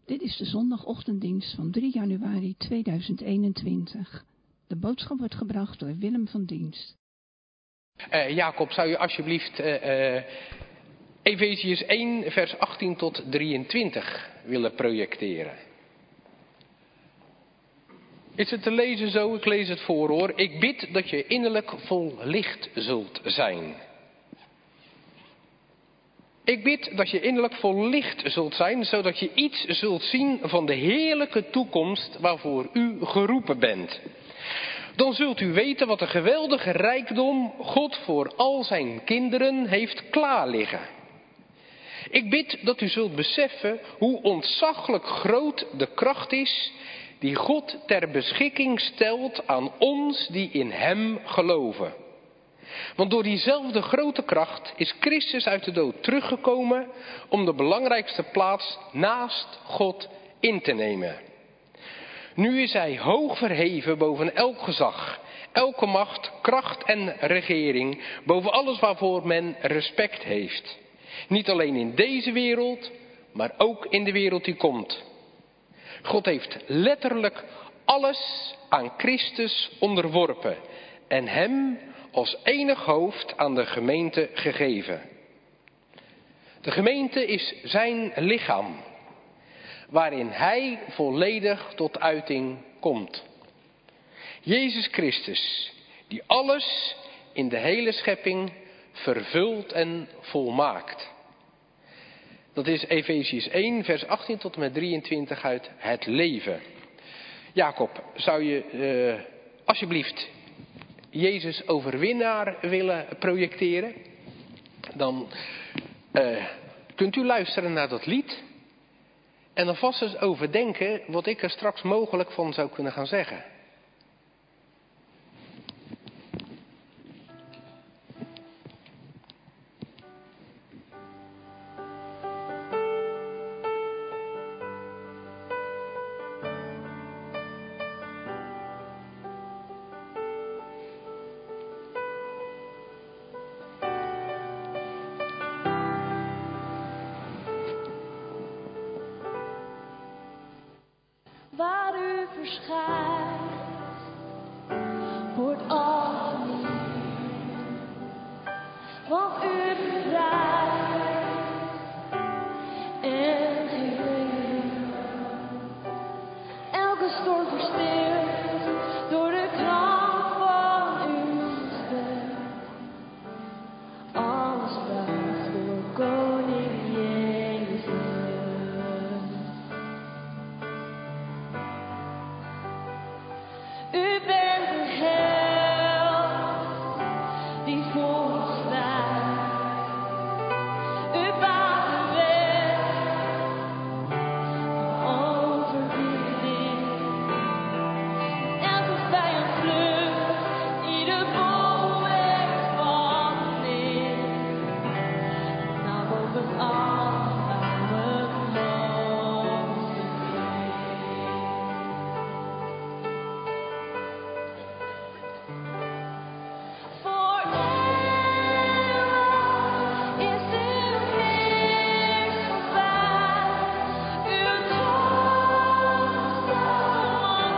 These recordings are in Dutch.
Dit is de zondagochtenddienst van 3 januari 2021. De boodschap wordt gebracht door Willem van Dienst. Jacob, zou je alsjeblieft Efeziërs 1 vers 18 tot 23 willen projecteren? Is het te lezen zo? Ik lees het voor hoor. Ik bid dat je innerlijk vol licht zult zijn. Ik bid dat je innerlijk vol licht zult zijn, zodat je iets zult zien van de heerlijke toekomst waarvoor u geroepen bent. Dan zult u weten wat een geweldige rijkdom God voor al zijn kinderen heeft klaar liggen. Ik bid dat u zult beseffen hoe ontzaglijk groot de kracht is die God ter beschikking stelt aan ons die in hem geloven. Want door diezelfde grote kracht is Christus uit de dood teruggekomen om de belangrijkste plaats naast God in te nemen. Nu is hij hoog verheven boven elk gezag, elke macht, kracht en regering, boven alles waarvoor men respect heeft. Niet alleen in deze wereld, maar ook in de wereld die komt. God heeft letterlijk alles aan Christus onderworpen en hem als enig hoofd aan de gemeente gegeven. De gemeente is zijn lichaam, waarin hij volledig tot uiting komt. Jezus Christus, die alles in de hele schepping vervult en volmaakt. Dat is Efeziërs 1 vers 18 tot en met 23 uit het leven. Jacob, zou je alsjeblieft Jezus overwinnaar willen projecteren? Dan kunt u luisteren naar dat lied. En dan vast eens overdenken wat ik er straks mogelijk van zou kunnen gaan zeggen. Waar u verschijnt, wordt al niet, want u bevrijdt en geeft. Elke storm verstilt door de kracht van uw stem. Alles buigt voor koning Jezus. U bent een held die voor ons strijdt. U baant de weg van overwinning. Elke vijand vlucht, ieder bolwerk valt neer. Naar boven alle namen mogen voor eeuwig is uw heerschappij. Uw troon staat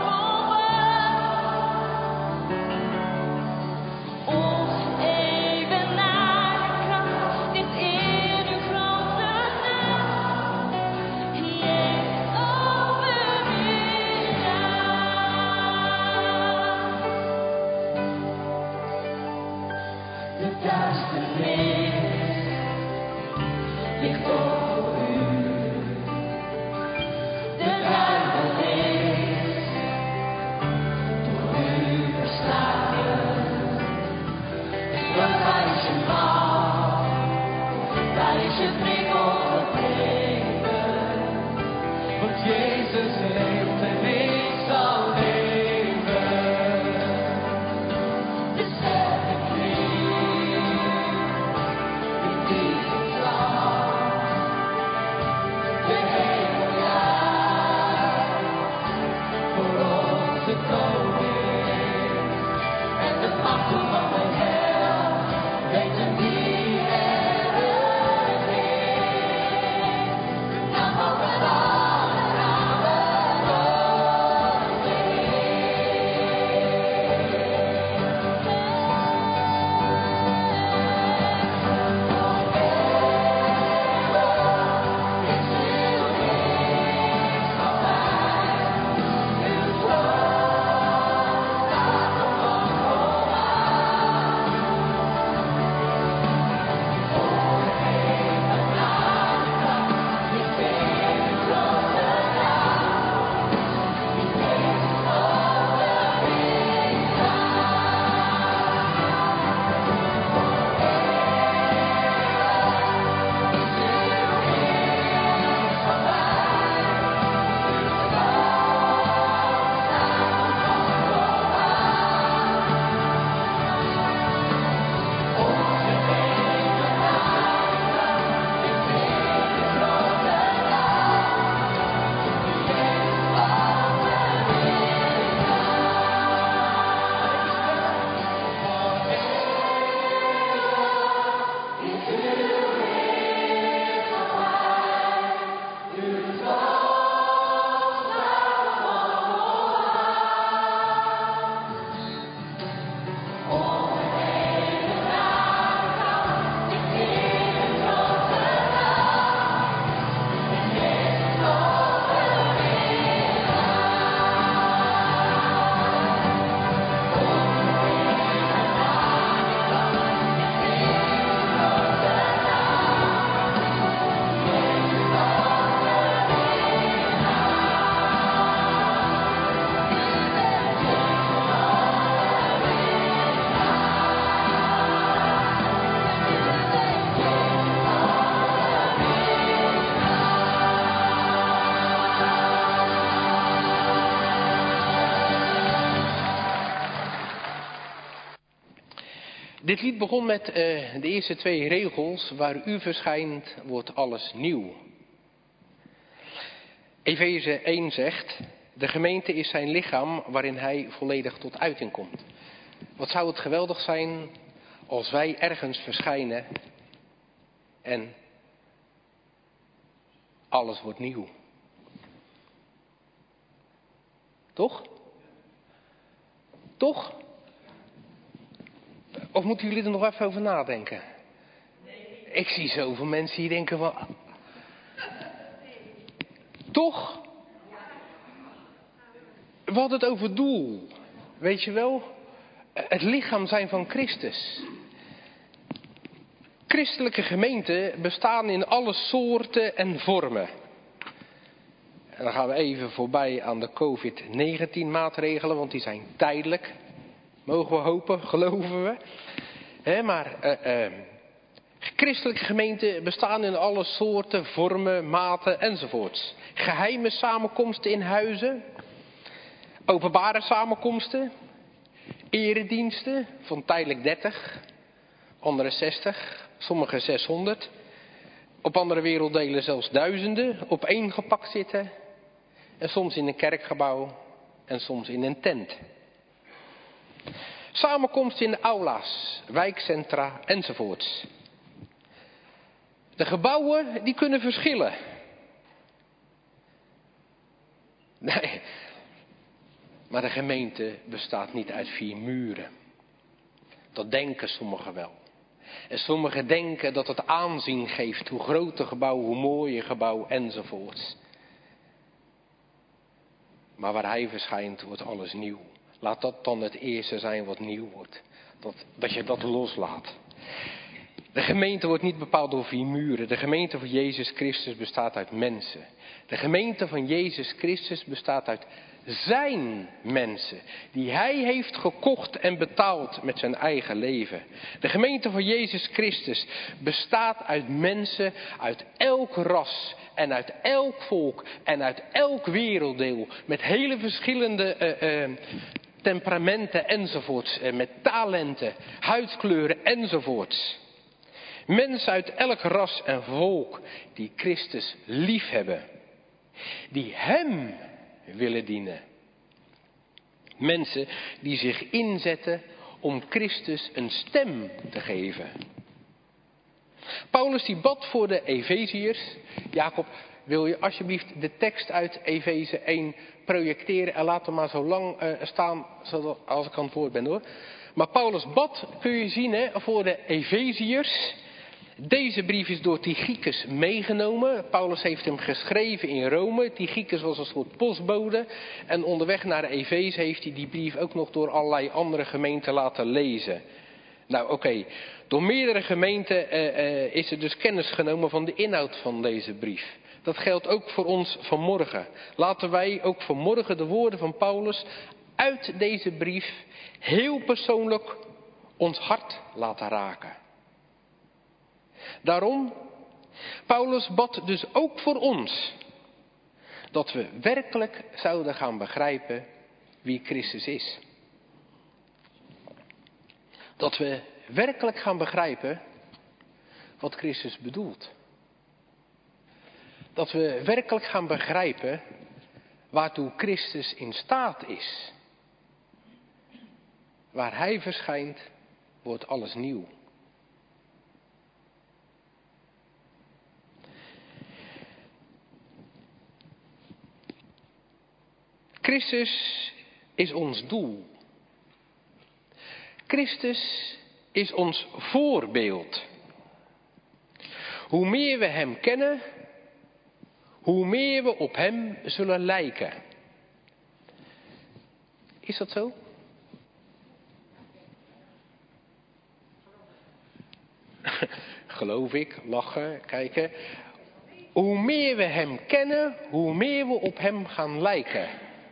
ongeëvenaarde kracht ligt in uw grote naam. Jezus overwinnaar. De duisternis ligt over u. De duivel is door u verslagen. Want waar is je macht? Waar is je prikkel gebleven? Want Jezus leeft en ik zal leven. De sterke knie in deze slag. De hemel juicht voor onze koning. En de machten van de hel weten wie er is. Nou mogen alle Dit lied begon met de eerste 2 regels. Waar u verschijnt, wordt alles nieuw. Efeze 1 zegt, de gemeente is zijn lichaam waarin hij volledig tot uiting komt. Wat zou het geweldig zijn als wij ergens verschijnen en alles wordt nieuw. Toch? Toch? Of moeten jullie er nog even over nadenken? Ik zie zoveel mensen die denken van... Toch? We hadden het over doel. Weet je wel? Het lichaam zijn van Christus. Christelijke gemeenten bestaan in alle soorten en vormen. En dan gaan we even voorbij aan de COVID-19 maatregelen, want die zijn tijdelijk. Mogen we hopen, geloven we. Maar christelijke gemeenten bestaan in alle soorten, vormen, maten enzovoorts. Geheime samenkomsten in huizen. Openbare samenkomsten. Erediensten van tijdelijk 30. Andere 60. Sommige 600. Op andere werelddelen zelfs duizenden opeengepakt zitten. En soms in een kerkgebouw. En soms in een tent. Samenkomsten in de aula's, wijkcentra enzovoorts. De gebouwen die kunnen verschillen. Nee, maar de gemeente bestaat niet uit 4 muren. Dat denken sommigen wel. En sommigen denken dat het aanzien geeft, hoe groter gebouw, hoe mooier gebouw enzovoorts. Maar waar hij verschijnt wordt alles nieuw. Laat dat dan het eerste zijn wat nieuw wordt. Dat je dat loslaat. De gemeente wordt niet bepaald door 4 muren. De gemeente van Jezus Christus bestaat uit mensen. De gemeente van Jezus Christus bestaat uit zijn mensen. Die hij heeft gekocht en betaald met zijn eigen leven. De gemeente van Jezus Christus bestaat uit mensen uit elk ras en uit elk volk en uit elk werelddeel. Met hele verschillende temperamenten enzovoorts. Met talenten, huidskleuren enzovoorts. Mensen uit elk ras en volk die Christus lief hebben. Die hem willen dienen. Mensen die zich inzetten om Christus een stem te geven. Paulus die bad voor de Efeziërs. Jacob, wil je alsjeblieft de tekst uit Efeze 1 projecteren en laat hem maar zo lang staan zodat, als ik aan het woord ben hoor. Maar Paulus bad, kun je zien voor de Efeziërs. Deze brief is door Tychicus meegenomen. Paulus heeft hem geschreven in Rome. Tychicus was een soort postbode. En onderweg naar Efeze heeft hij die brief ook nog door allerlei andere gemeenten laten lezen. Nou oké, door meerdere gemeenten is er dus kennis genomen van de inhoud van deze brief. Dat geldt ook voor ons vanmorgen. Laten wij ook vanmorgen de woorden van Paulus uit deze brief heel persoonlijk ons hart laten raken. Daarom, Paulus bad dus ook voor ons. Dat we werkelijk zouden gaan begrijpen wie Christus is. Dat we werkelijk gaan begrijpen wat Christus bedoelt. Dat we werkelijk gaan begrijpen waartoe Christus in staat is. Waar hij verschijnt, wordt alles nieuw. Christus is ons doel. Christus is ons voorbeeld. Hoe meer we hem kennen, hoe meer we op hem zullen lijken. Is dat zo? Geloof ik, lachen, kijken. Hoe meer we hem kennen, hoe meer we op hem gaan lijken.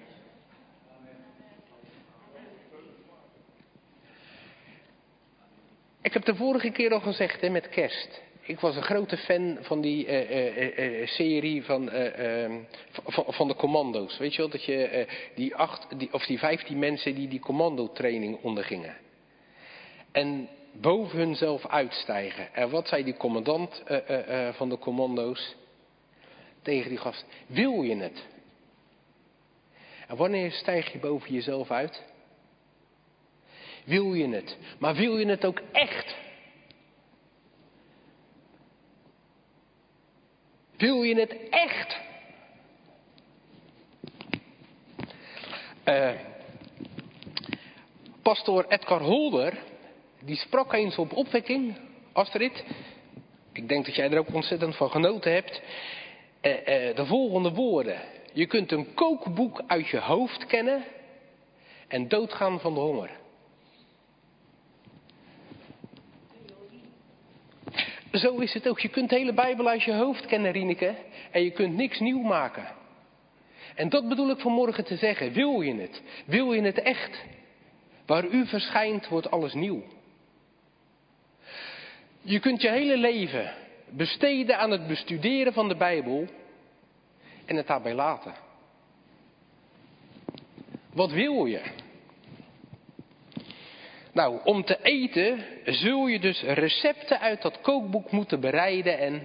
Ik heb de vorige keer al gezegd met kerst. Ik was een grote fan van die serie van de commando's. Weet je wel, dat je die 15 mensen die commandotraining ondergingen. En boven hunzelf uitstijgen. En wat zei die commandant van de commando's tegen die gast? Wil je het? En wanneer stijg je boven jezelf uit? Wil je het? Maar wil je het ook echt? Wil je het echt? Pastoor Edgar Holder, die sprak eens op opwekking, Astrid. Ik denk dat jij er ook ontzettend van genoten hebt. De volgende woorden. Je kunt een kookboek uit je hoofd kennen en doodgaan van de honger. Zo is het ook. Je kunt de hele Bijbel uit je hoofd kennen, Rieneke. En je kunt niks nieuw maken. En dat bedoel ik vanmorgen te zeggen. Wil je het? Wil je het echt? Waar u verschijnt wordt alles nieuw. Je kunt je hele leven besteden aan het bestuderen van de Bijbel. En het daarbij laten. Wat wil je? Nou, om te eten zul je dus recepten uit dat kookboek moeten bereiden en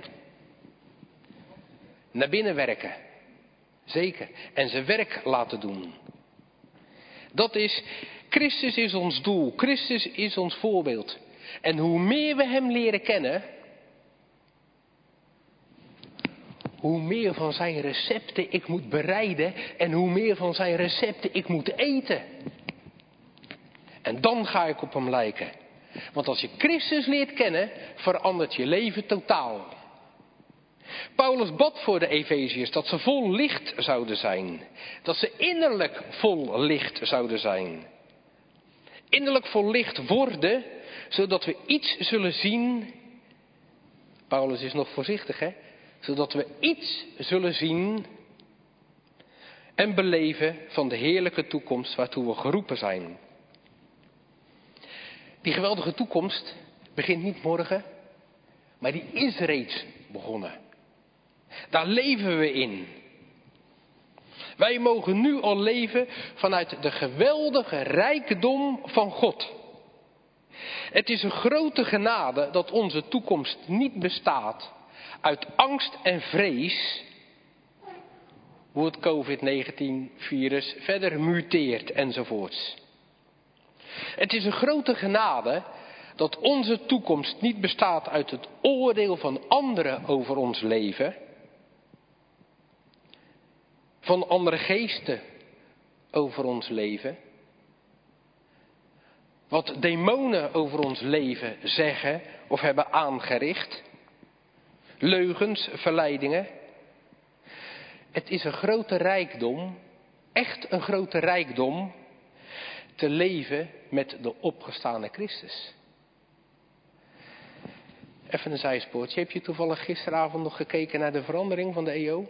naar binnen werken. Zeker. En zijn werk laten doen. Dat is, Christus is ons doel. Christus is ons voorbeeld. En hoe meer we hem leren kennen, hoe meer van zijn recepten ik moet bereiden en hoe meer van zijn recepten ik moet eten. En dan ga ik op hem lijken. Want als je Christus leert kennen, verandert je leven totaal. Paulus bad voor de Efeziërs dat ze vol licht zouden zijn. Dat ze innerlijk vol licht zouden zijn. Innerlijk vol licht worden, zodat we iets zullen zien. Paulus is nog voorzichtig, hè? Zodat we iets zullen zien en beleven van de heerlijke toekomst waartoe we geroepen zijn. Die geweldige toekomst begint niet morgen, maar die is reeds begonnen. Daar leven we in. Wij mogen nu al leven vanuit de geweldige rijkdom van God. Het is een grote genade dat onze toekomst niet bestaat uit angst en vrees, hoe het COVID-19-virus verder muteert enzovoorts. Het is een grote genade dat onze toekomst niet bestaat uit het oordeel van anderen over ons leven, van andere geesten over ons leven, wat demonen over ons leven zeggen of hebben aangericht, leugens, verleidingen. Het is een grote rijkdom, echt een grote rijkdom, te leven met de opgestane Christus. Even een zijspoortje. Heb je toevallig gisteravond nog gekeken naar de verandering van de EO?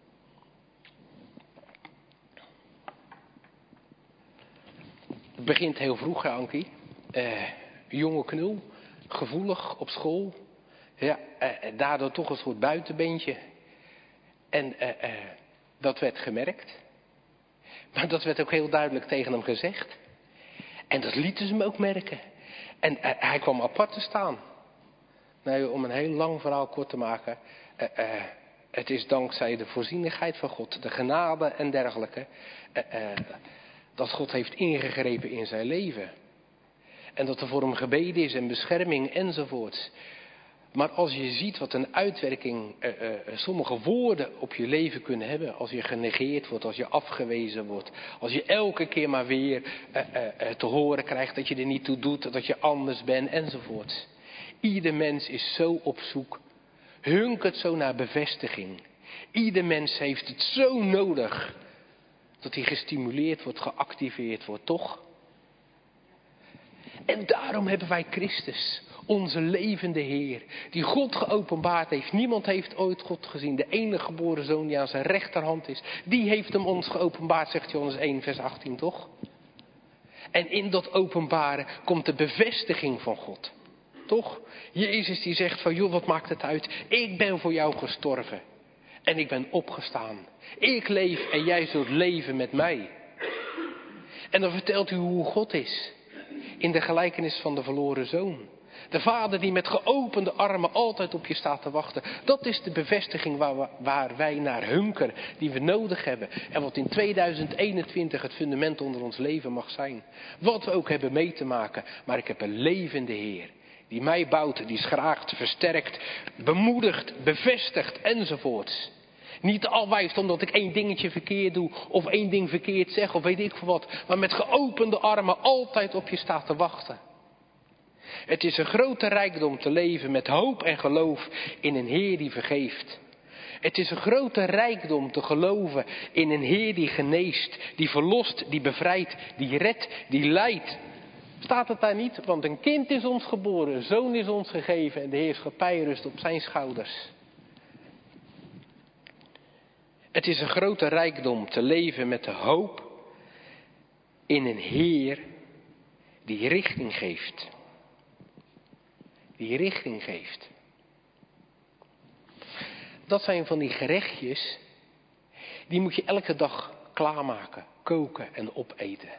Het begint heel vroeg, hè, Ankie? Jonge knul, gevoelig op school. Ja, daardoor toch een soort buitenbeentje. En dat werd gemerkt. Maar dat werd ook heel duidelijk tegen hem gezegd. En dat lieten ze hem ook merken. En hij kwam apart te staan. Nou, om een heel lang verhaal kort te maken. Het is dankzij de voorzienigheid van God, de genade en dergelijke, dat God heeft ingegrepen in zijn leven. En dat er voor hem gebeden is en bescherming enzovoorts. Maar als je ziet wat een uitwerking sommige woorden op je leven kunnen hebben. Als je genegeerd wordt, als je afgewezen wordt. Als je elke keer maar weer te horen krijgt dat je er niet toe doet. Dat je anders bent enzovoorts. Ieder mens is zo op zoek. Hunkert zo naar bevestiging. Ieder mens heeft het zo nodig. Dat hij gestimuleerd wordt, geactiveerd wordt, toch? En daarom hebben wij Christus, onze levende Heer, die God geopenbaard heeft. Niemand heeft ooit God gezien. De enige geboren zoon die aan zijn rechterhand is, die heeft hem ons geopenbaard, zegt Johannes 1 vers 18, toch? En in dat openbaren komt de bevestiging van God, toch? Jezus die zegt van, joh, wat maakt het uit? Ik ben voor jou gestorven en ik ben opgestaan. Ik leef en jij zult leven met mij. En dan vertelt u hoe God is. In de gelijkenis van de verloren zoon. De Vader die met geopende armen altijd op je staat te wachten. Dat is de bevestiging waar wij naar hunkeren, die we nodig hebben. En wat in 2021 het fundament onder ons leven mag zijn. Wat we ook hebben mee te maken. Maar ik heb een levende Heer. Die mij bouwt, die schraagt, versterkt, bemoedigt, bevestigt enzovoorts. Niet afwijst omdat ik 1 dingetje verkeerd doe of 1 ding verkeerd zeg of weet ik veel wat. Maar met geopende armen altijd op je staat te wachten. Het is een grote rijkdom te leven met hoop en geloof in een Heer die vergeeft. Het is een grote rijkdom te geloven in een Heer die geneest, die verlost, die bevrijdt, die redt, die leidt. Staat het daar niet? Want een kind is ons geboren, een zoon is ons gegeven en de heerschappij rust op zijn schouders. Het is een grote rijkdom te leven met de hoop in een Heer die richting geeft. Die richting geeft. Dat zijn van die gerechtjes, die moet je elke dag klaarmaken, koken en opeten.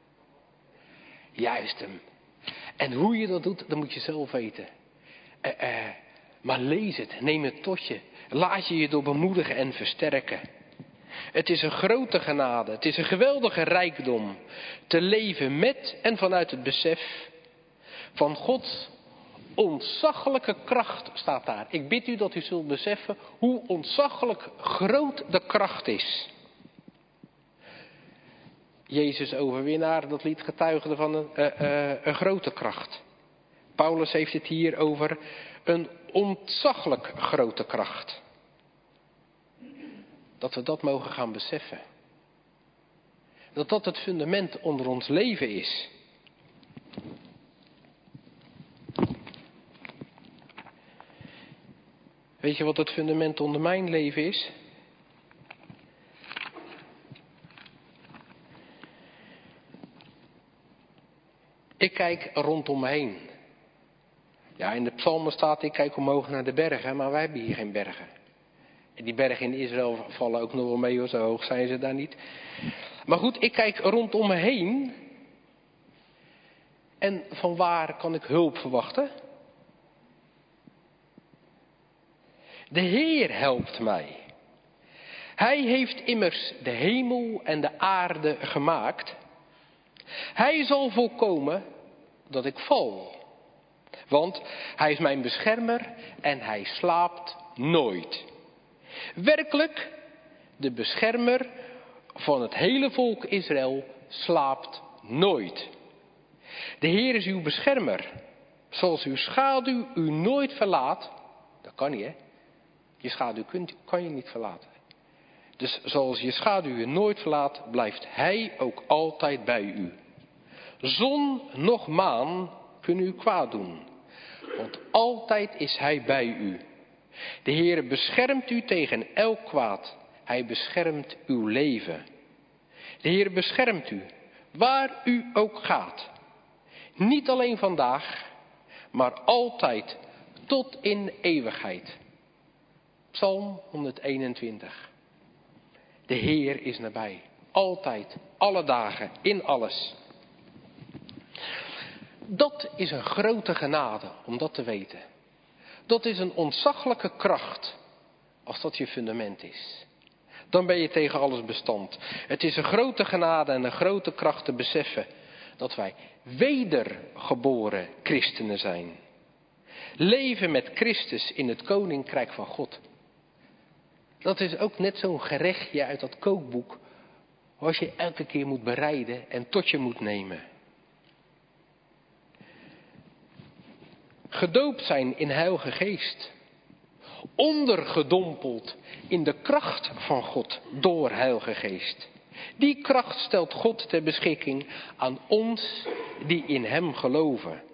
Juist hem. En hoe je dat doet, dat moet je zelf weten. Maar lees het, neem het tot je. Laat je door bemoedigen en versterken. Het is een grote genade, het is een geweldige rijkdom te leven met en vanuit het besef van Gods ontzaglijke kracht staat daar. Ik bid u dat u zult beseffen hoe ontzaglijk groot de kracht is. Jezus overwinnaar, dat lied getuigde van een grote kracht. Paulus heeft het hier over een ontzaglijk grote kracht. Dat we dat mogen gaan beseffen. Dat dat het fundament onder ons leven is. Weet je wat het fundament onder mijn leven is? Ik kijk rondom me heen. Ja, in de psalmen staat, ik kijk omhoog naar de bergen, maar wij hebben hier geen bergen. En die bergen in Israël vallen ook nog wel mee, hoor, zo hoog zijn ze daar niet. Maar goed, ik kijk rondom me heen. En van waar kan ik hulp verwachten? De Heer helpt mij. Hij heeft immers de hemel en de aarde gemaakt. Hij zal voorkomen dat ik val. Want hij is mijn beschermer en hij slaapt nooit. Werkelijk, de beschermer van het hele volk Israël slaapt nooit. De Heer is uw beschermer. Zoals uw schaduw u nooit verlaat. Dat kan niet, hè? Je schaduw kan je niet verlaten. Dus zoals je schaduw je nooit verlaat, blijft hij ook altijd bij u. Zon noch maan kunnen u kwaad doen. Want altijd is hij bij u. De Heer beschermt u tegen elk kwaad. Hij beschermt uw leven. De Heer beschermt u, waar u ook gaat. Niet alleen vandaag, maar altijd tot in eeuwigheid. Psalm 121. De Heer is nabij. Altijd, alle dagen, in alles. Dat is een grote genade om dat te weten. Dat is een ontzaglijke kracht als dat je fundament is. Dan ben je tegen alles bestand. Het is een grote genade en een grote kracht te beseffen dat wij wedergeboren christenen zijn. Leven met Christus in het koninkrijk van God. Dat is ook net zo'n gerechtje uit dat kookboek, wat je elke keer moet bereiden en tot je moet nemen. Gedoopt zijn in Heilige Geest. Ondergedompeld in de kracht van God door Heilige Geest. Die kracht stelt God ter beschikking aan ons die in Hem geloven.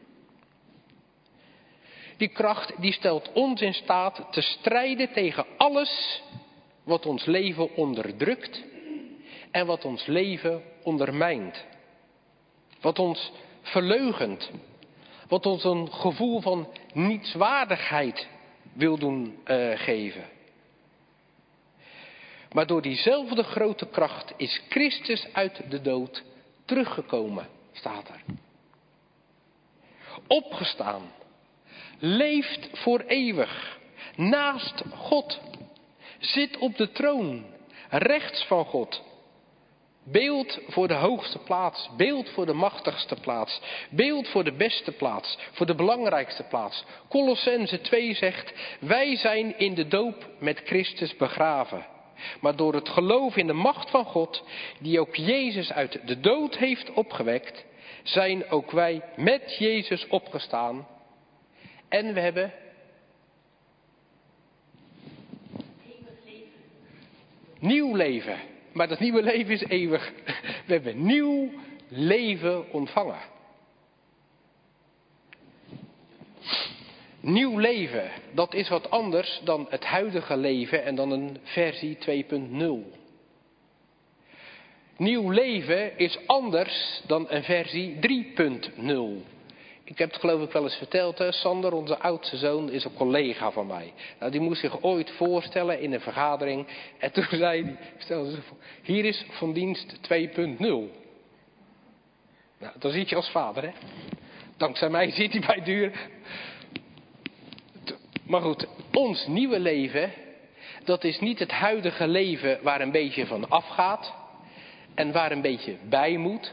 Die kracht die stelt ons in staat te strijden tegen alles wat ons leven onderdrukt en wat ons leven ondermijnt. Wat ons verleugent. Wat ons een gevoel van nietswaardigheid wil doen geven. Maar door diezelfde grote kracht is Christus uit de dood teruggekomen, staat er. Opgestaan. Leeft voor eeuwig. Naast God. Zit op de troon. Rechts van God. Beeld voor de hoogste plaats. Beeld voor de machtigste plaats. Beeld voor de beste plaats. Voor de belangrijkste plaats. Kolossenzen 2 zegt: wij zijn in de doop met Christus begraven. Maar door het geloof in de macht van God, die ook Jezus uit de dood heeft opgewekt, zijn ook wij met Jezus opgestaan. En we hebben nieuw leven. Maar dat nieuwe leven is eeuwig. We hebben nieuw leven ontvangen. Nieuw leven, dat is wat anders dan het huidige leven en dan een versie 2.0. Nieuw leven is anders dan een versie 3.0. Ik heb het geloof ik wel eens verteld, hè? Sander, onze oudste zoon, is een collega van mij. Nou, die moest zich ooit voorstellen in een vergadering. En toen zei hij, stel je voor, hier is van dienst 2.0. Nou, dan zit je als vader, hè. Dankzij mij zit hij bij duur. Maar goed, ons nieuwe leven, dat is niet het huidige leven waar een beetje van afgaat. En waar een beetje bij moet.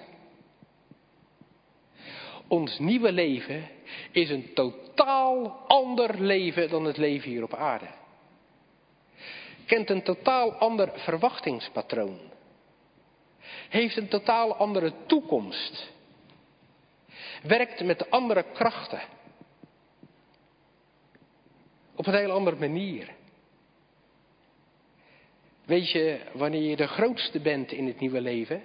Ons nieuwe leven is een totaal ander leven dan het leven hier op aarde. Kent een totaal ander verwachtingspatroon. Heeft een totaal andere toekomst. Werkt met andere krachten. Op een heel andere manier. Weet je wanneer je de grootste bent in het nieuwe leven?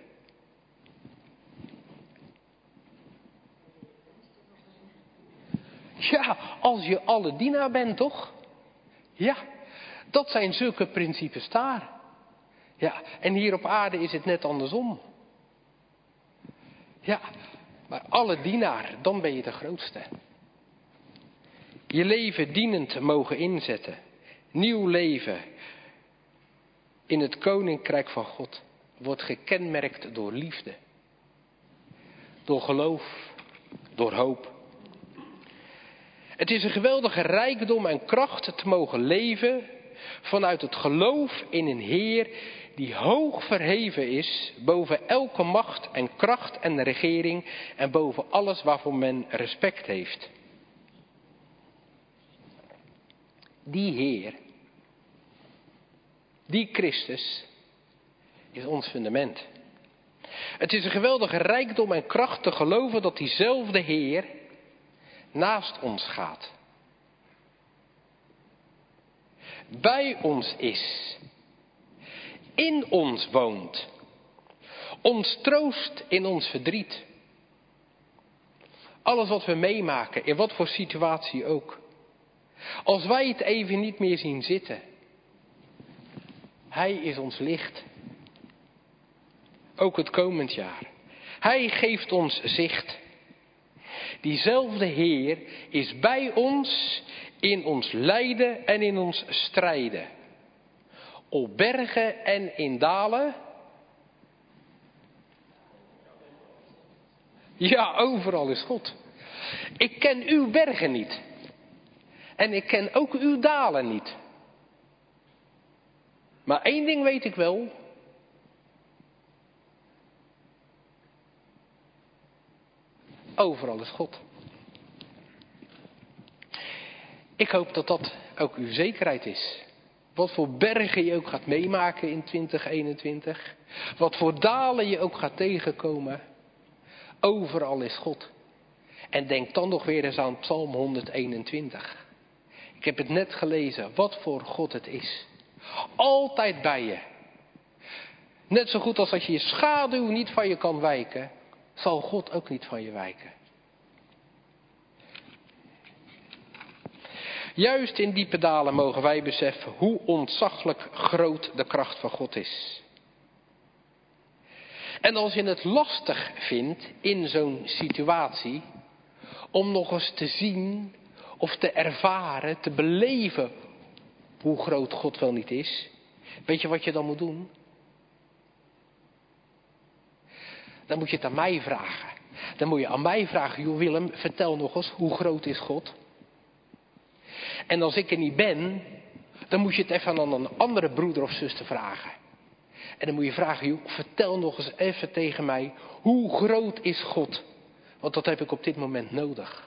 Ja, als je alle dienaar bent, toch? Ja, dat zijn zulke principes daar. Ja, en hier op aarde is het net andersom. Ja, maar alle dienaar, dan ben je de grootste. Je leven dienend mogen inzetten. Nieuw leven in het koninkrijk van God wordt gekenmerkt door liefde. Door geloof, door hoop. Het is een geweldige rijkdom en kracht te mogen leven vanuit het geloof in een Heer die hoog verheven is boven elke macht en kracht en regering en boven alles waarvoor men respect heeft. Die Heer, die Christus, is ons fundament. Het is een geweldige rijkdom en kracht te geloven dat diezelfde Heer naast ons gaat. Bij ons is. In ons woont. Ons troost in ons verdriet. Alles wat we meemaken, in wat voor situatie ook. Als wij het even niet meer zien zitten. Hij is ons licht. Ook het komend jaar. Hij geeft ons zicht. Diezelfde Heer is bij ons in ons lijden en in ons strijden. Op bergen en in dalen. Ja, overal is God. Ik ken uw bergen niet. En ik ken ook uw dalen niet. Maar één ding weet ik wel. Overal is God. Ik hoop dat dat ook uw zekerheid is. Wat voor bergen je ook gaat meemaken in 2021. Wat voor dalen je ook gaat tegenkomen. Overal is God. En denk dan nog weer eens aan Psalm 121. Ik heb het net gelezen. Wat voor God het is. Altijd bij je. Net zo goed als dat je schaduw niet van je kan wijken. Zal God ook niet van je wijken. Juist in diepe dalen mogen wij beseffen hoe ontzaglijk groot de kracht van God is. En als je het lastig vindt in zo'n situatie om nog eens te zien of te ervaren, te beleven hoe groot God wel niet is, weet je wat je dan moet doen? Dan moet je het aan mij vragen. Dan moet je aan mij vragen, joh Willem, vertel nog eens, hoe groot is God? En als ik er niet ben, dan moet je het even aan een andere broeder of zuster vragen. En dan moet je vragen, joh, vertel nog eens even tegen mij, hoe groot is God? Want dat heb ik op dit moment nodig.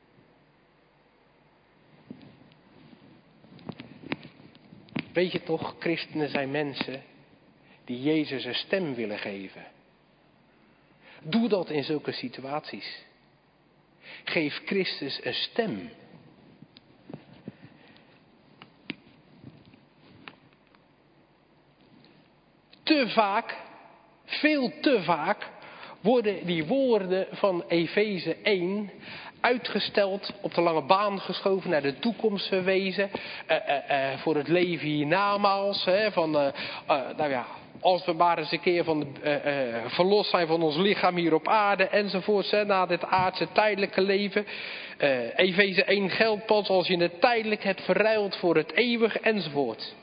Weet je toch, christenen zijn mensen die Jezus een stem willen geven. Doe dat in zulke situaties. Geef Christus een stem. Te vaak, veel te vaak, worden die woorden van Efeze 1 uitgesteld, op de lange baan geschoven, naar de toekomst verwezen, voor het leven hiernamaals. Als we maar eens een keer verlost zijn van ons lichaam hier op aarde enzovoorts, na dit aardse tijdelijke leven. Efeze 1 geldt pas als je het tijdelijk hebt verruild voor het eeuwige enzovoort.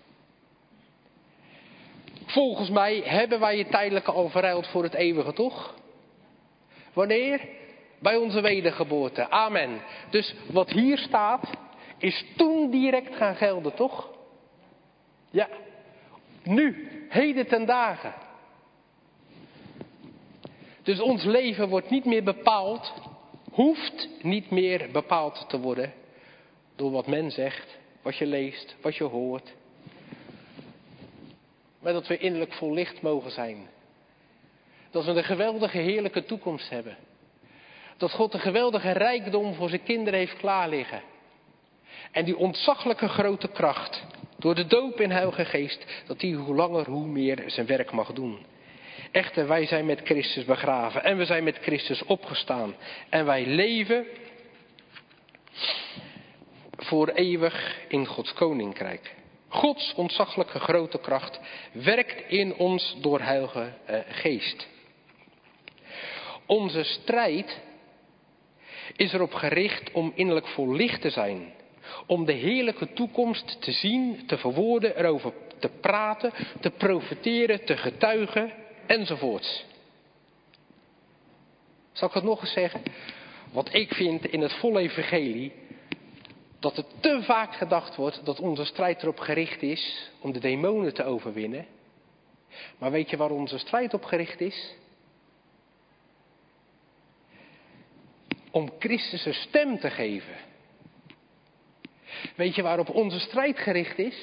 Volgens mij hebben wij het tijdelijke al verruild voor het eeuwige, toch? Wanneer? Bij onze wedergeboorte. Amen. Dus wat hier staat, is toen direct gaan gelden, toch? Ja. Nu, heden ten dagen. Dus ons leven wordt niet meer bepaald, hoeft niet meer bepaald te worden door wat men zegt, wat je leest, wat je hoort. Maar dat we innerlijk vol licht mogen zijn. Dat we een geweldige, heerlijke toekomst hebben. Dat God een geweldige rijkdom voor zijn kinderen heeft klaar liggen. En die ontzaglijke grote kracht, door de doop in Heilige Geest, dat die hoe langer hoe meer zijn werk mag doen. Echter, wij zijn met Christus begraven en we zijn met Christus opgestaan. En wij leven voor eeuwig in Gods koninkrijk. Gods ontzaglijke grote kracht werkt in ons door Heilige Geest. Onze strijd is erop gericht om innerlijk vol licht te zijn. Om de heerlijke toekomst te zien, te verwoorden, erover te praten, te profiteren, te getuigen enzovoorts. Zal ik het nog eens zeggen? Wat ik vind in het volle evangelie, dat er te vaak gedacht wordt dat onze strijd erop gericht is om de demonen te overwinnen. Maar weet je waar onze strijd op gericht is? Om Christus een stem te geven. Weet je waarop onze strijd gericht is?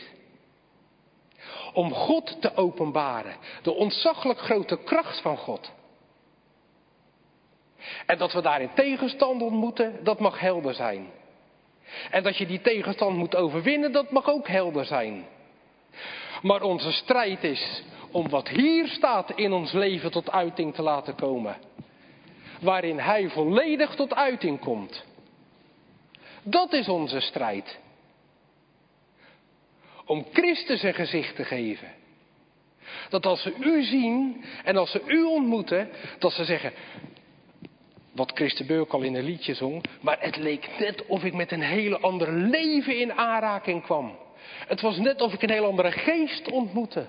Om God te openbaren. De ontzaglijk grote kracht van God. En dat we daarin tegenstand ontmoeten, dat mag helder zijn. En dat je die tegenstand moet overwinnen, dat mag ook helder zijn. Maar onze strijd is om wat hier staat in ons leven tot uiting te laten komen. Waarin Hij volledig tot uiting komt. Dat is onze strijd. Om Christus een gezicht te geven. Dat als ze u zien en als ze u ontmoeten, dat ze zeggen, wat Christen Beuk al in een liedje zong, maar het leek net of ik met een hele andere leven in aanraking kwam. Het was net of ik een heel andere geest ontmoette.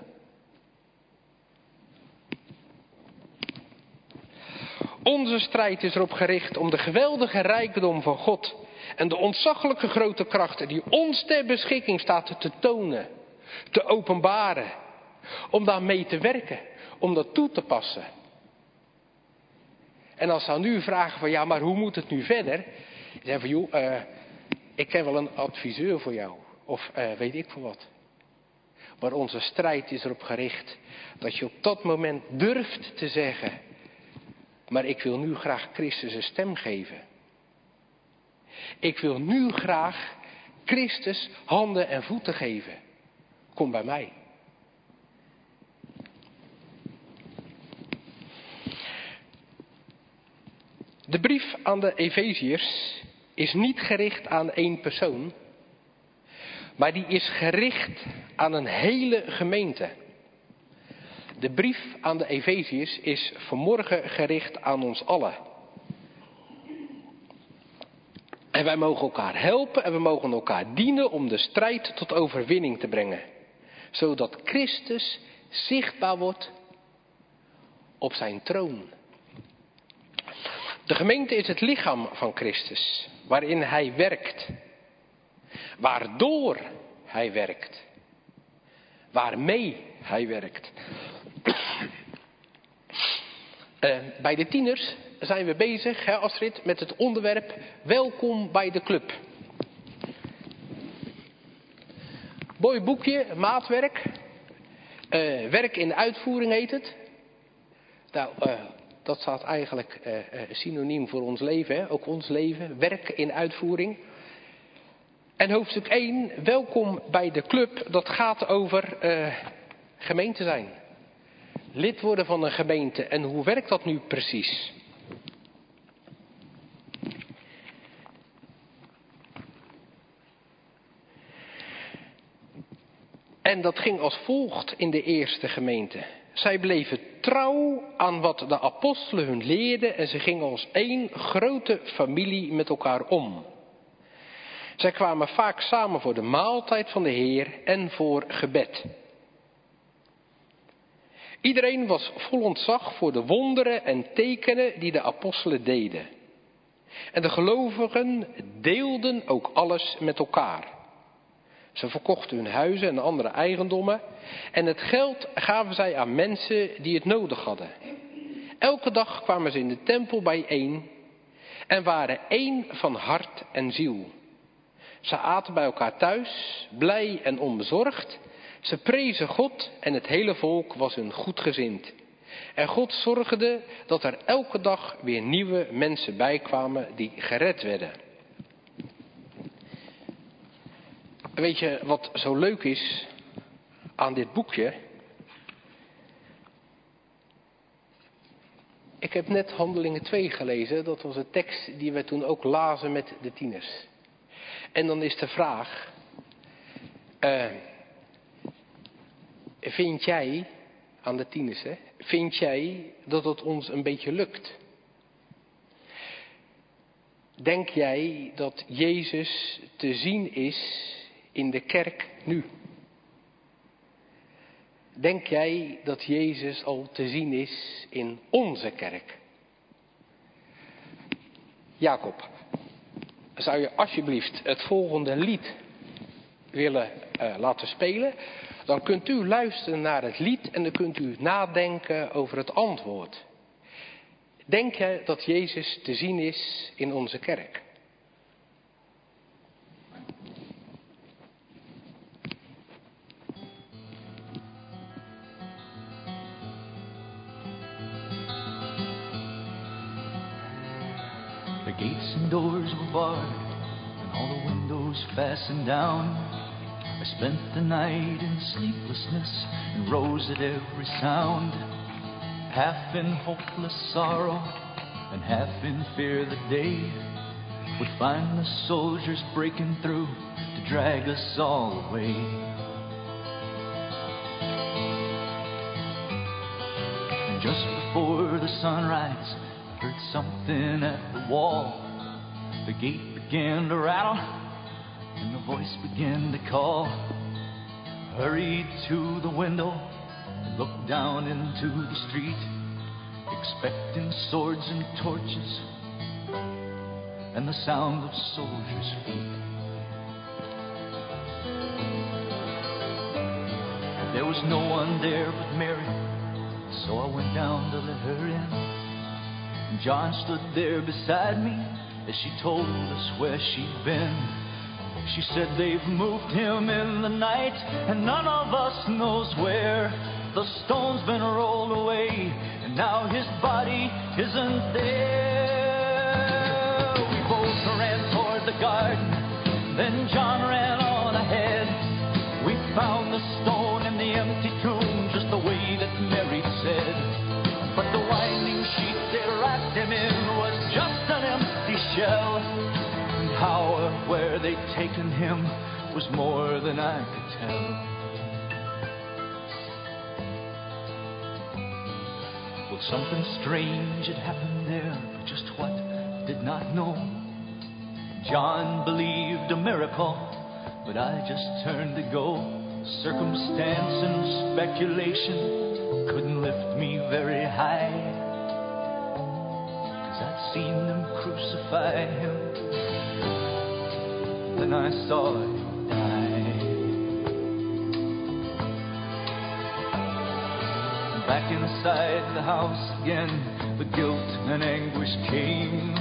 Onze strijd is erop gericht om de geweldige rijkdom van God en de ontzaglijke grote krachten die ons ter beschikking staat te tonen, te openbaren, om daarmee te werken, om dat toe te passen. En als ze aan u vragen van ja, maar hoe moet het nu verder? Dan zeggen van joh, ik ken wel een adviseur voor jou. Of weet ik veel wat. Maar onze strijd is erop gericht dat je op dat moment durft te zeggen, maar ik wil nu graag Christus een stem geven. Ik wil nu graag Christus handen en voeten geven. Kom bij mij. De brief aan de Efeziërs is niet gericht aan één persoon, maar die is gericht aan een hele gemeente. De brief aan de Efeziërs is vanmorgen gericht aan ons allen. En wij mogen elkaar helpen en we mogen elkaar dienen om de strijd tot overwinning te brengen. Zodat Christus zichtbaar wordt op zijn troon. De gemeente is het lichaam van Christus, waarin hij werkt. Waardoor hij werkt. Waarmee hij werkt. Bij de tieners zijn we bezig, hè Astrid, met het onderwerp Welkom bij de club. Mooi boekje, maatwerk. Werk in uitvoering heet het. Nou, dat staat eigenlijk synoniem voor ons leven, hè? Ook ons leven. Werk in uitvoering. En hoofdstuk 1, welkom bij de club, dat gaat over gemeente zijn. Lid worden van een gemeente. En hoe werkt dat nu precies? En dat ging als volgt in de eerste gemeente. Zij bleven trouw aan wat de apostelen hun leerden en ze gingen als één grote familie met elkaar om. Zij kwamen vaak samen voor de maaltijd van de Heer en voor gebed. Iedereen was vol ontzag voor de wonderen en tekenen die de apostelen deden. En de gelovigen deelden ook alles met elkaar. Ze verkochten hun huizen en andere eigendommen. En het geld gaven zij aan mensen die het nodig hadden. Elke dag kwamen ze in de tempel bijeen. En waren één van hart en ziel. Ze aten bij elkaar thuis, blij en onbezorgd. Ze prezen God en het hele volk was hun goedgezind. En God zorgde dat er elke dag weer nieuwe mensen bijkwamen die gered werden. Weet je wat zo leuk is aan dit boekje? Ik heb net Handelingen 2 gelezen. Dat was een tekst die we toen ook lazen met de tieners. En dan is de vraag. Vind jij, aan de tieners, hè, vind jij dat het ons een beetje lukt? Denk jij dat Jezus te zien is in de kerk nu? Denk jij dat Jezus al te zien is in onze kerk? Jacob, zou je alsjeblieft het volgende lied willen laten spelen? Dan kunt u luisteren naar het lied en dan kunt u nadenken over het antwoord. Denk jij dat Jezus te zien is in onze kerk? The gates and doors were barred and all the windows fastened down. I spent the night in sleeplessness and rose at every sound, half in hopeless sorrow and half in fear that day would find the soldiers breaking through to drag us all away. And just before the sunrise, I heard something at the wall. The gate began to rattle and the voice began to call. Hurried to the window and looked down into the street, expecting swords and torches and the sound of soldiers' feet. There was no one there but Mary, so I went down to let her in. John stood there beside me as she told us where she'd been. She said they've moved him in the night and none of us knows where. The stone's been rolled away and now his body isn't there. We both ran toward the garden, then John ran on ahead. We found the stone in the empty tomb just the way that Mary said. But the winding sheet they wrapped him in was just an empty shell. How or where they'd taken him was more than I could tell. Well, something strange had happened there, but just what, did not know. John believed a miracle, but I just turned to go. Circumstance and speculation couldn't lift me very high, 'cause I'd seen them crucify him. Then I saw him die. Back inside the house again, the guilt and anguish came.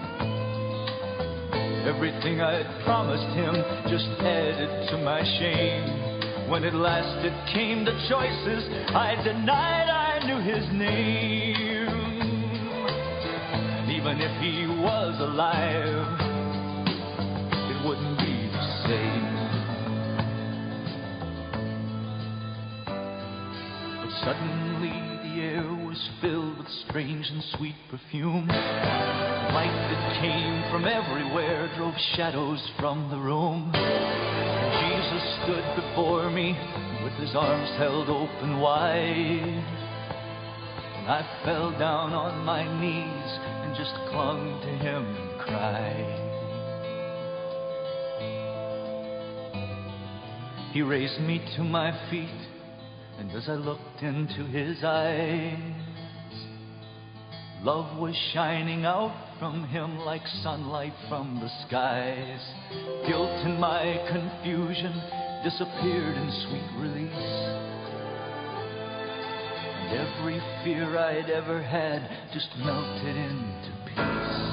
Everything I'd promised him just added to my shame. When at last it came to choices, I denied I knew his name. And even if he was alive, it wouldn't be the same. But suddenly the air was filled with strange and sweet perfume. Light that came from everywhere drove shadows from the room. Jesus stood before me with his arms held open wide. And I fell down on my knees and just clung to him and cried. He raised me to my feet, and as I looked into his eyes, love was shining out from him like sunlight from the skies. Guilt and my confusion disappeared in sweet release. And every fear I'd ever had just melted into peace.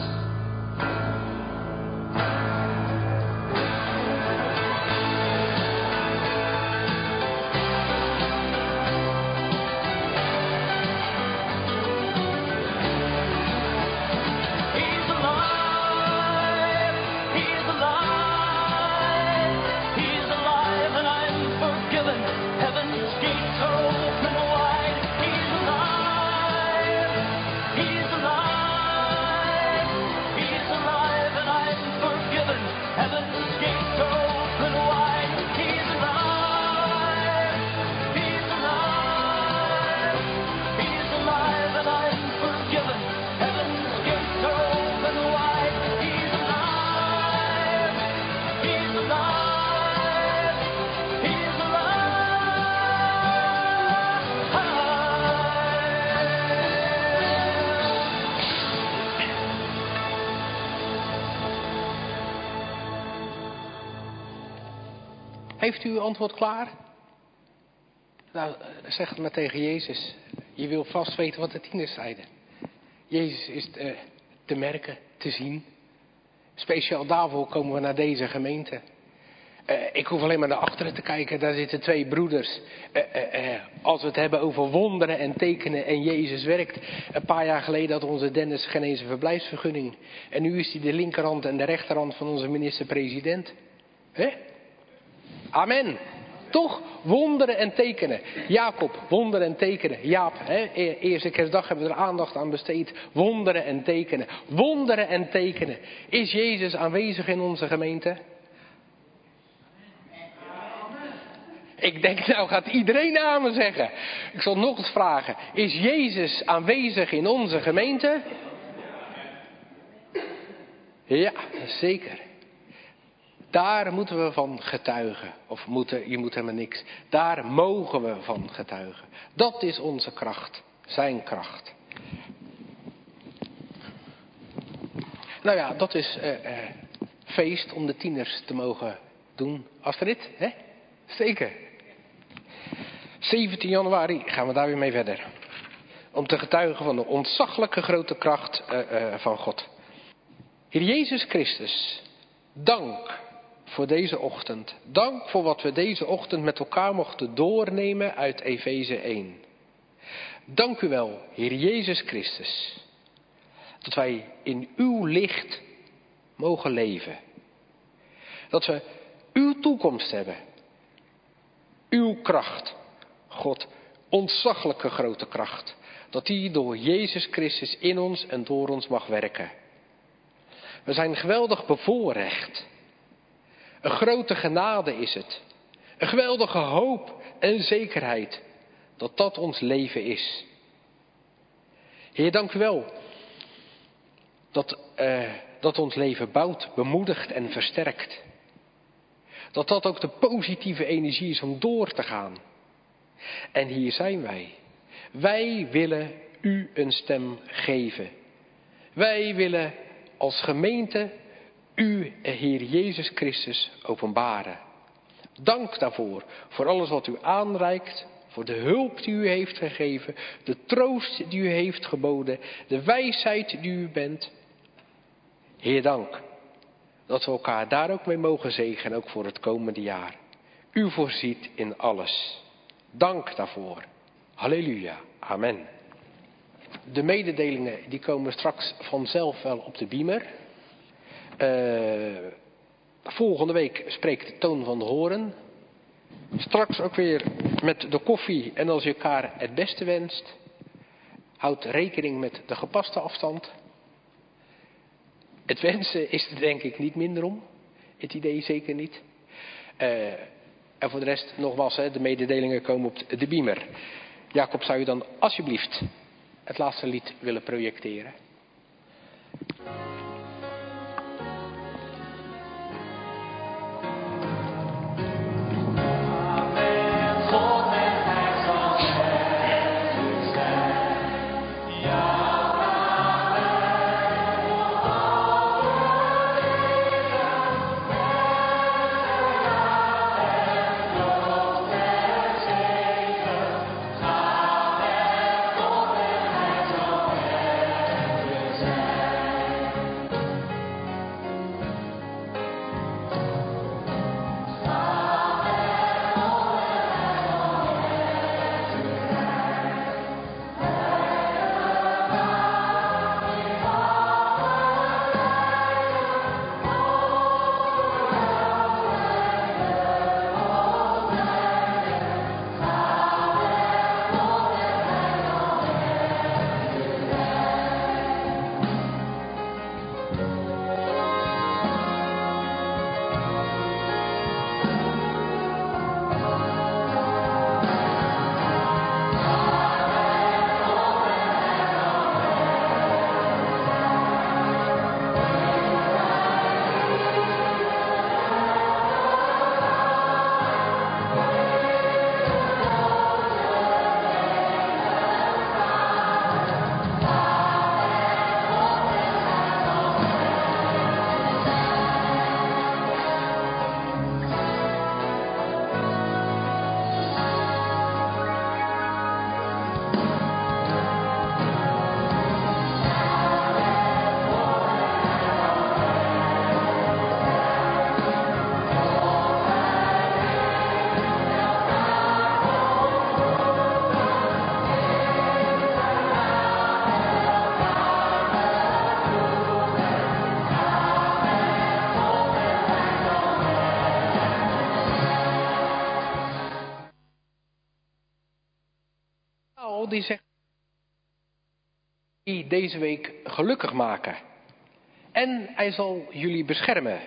Heeft u uw antwoord klaar? Nou, zeg het maar tegen Jezus. Je wil vast weten wat de tieners zeiden. Jezus is te merken, te zien. Speciaal daarvoor komen we naar deze gemeente. Ik hoef alleen maar naar achteren te kijken. Daar zitten twee broeders. Als we het hebben over wonderen en tekenen en Jezus werkt. Een paar jaar geleden had onze Dennis geen eens een verblijfsvergunning. En nu is hij de linkerhand en de rechterhand van onze minister-president. Hè? Amen. Toch? Wonderen en tekenen. Jacob, wonderen en tekenen. Jaap, eerste kerstdag hebben we er aandacht aan besteed. Wonderen en tekenen. Wonderen en tekenen. Is Jezus aanwezig in onze gemeente? Ik denk, nou gaat iedereen amen zeggen. Ik zal nog eens vragen. Is Jezus aanwezig in onze gemeente? Ja, zeker. Daar moeten we van getuigen. Of je moet helemaal niks. Daar mogen we van getuigen. Dat is onze kracht. Zijn kracht. Nou ja, dat is feest om de tieners te mogen doen. Astrid, hè? Zeker. 17 januari gaan we daar weer mee verder. Om te getuigen van de ontzaglijke grote kracht van God. Heer Jezus Christus, dank voor deze ochtend. Dank voor wat we deze ochtend met elkaar mochten doornemen uit Efeze 1. Dank u wel, Heer Jezus Christus, dat wij in uw licht mogen leven. Dat we uw toekomst hebben. Uw kracht, God, ontzaglijke grote kracht. Dat die door Jezus Christus in ons en door ons mag werken. We zijn geweldig bevoorrecht. Een grote genade is het. Een geweldige hoop en zekerheid dat dat ons leven is. Heer, dank u wel dat ons leven bouwt, bemoedigt en versterkt. Dat dat ook de positieve energie is om door te gaan. En hier zijn wij. Wij willen u een stem geven. Wij willen als gemeente u, Heer Jezus Christus, openbaren. Dank daarvoor, voor alles wat u aanreikt, voor de hulp die u heeft gegeven, de troost die u heeft geboden, de wijsheid die u bent. Heer, dank dat we elkaar daar ook mee mogen zegenen, ook voor het komende jaar. U voorziet in alles. Dank daarvoor. Halleluja. Amen. De mededelingen die komen straks vanzelf wel op de beamer. Volgende week spreekt Toon van de Horen. Straks ook weer met de koffie en als je elkaar het beste wenst. Houd rekening met de gepaste afstand. Het wensen is er denk ik niet minder om. Het idee zeker niet. En voor de rest nogmaals, de mededelingen komen op de beamer. Jacob, zou je dan alsjeblieft het laatste lied willen projecteren? Die zegt, die deze week gelukkig maken. En hij zal jullie beschermen.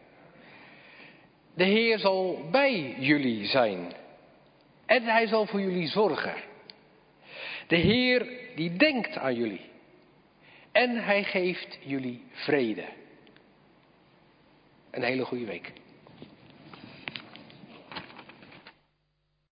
De Heer zal bij jullie zijn. En hij zal voor jullie zorgen. De Heer die denkt aan jullie. En hij geeft jullie vrede. Een hele goede week.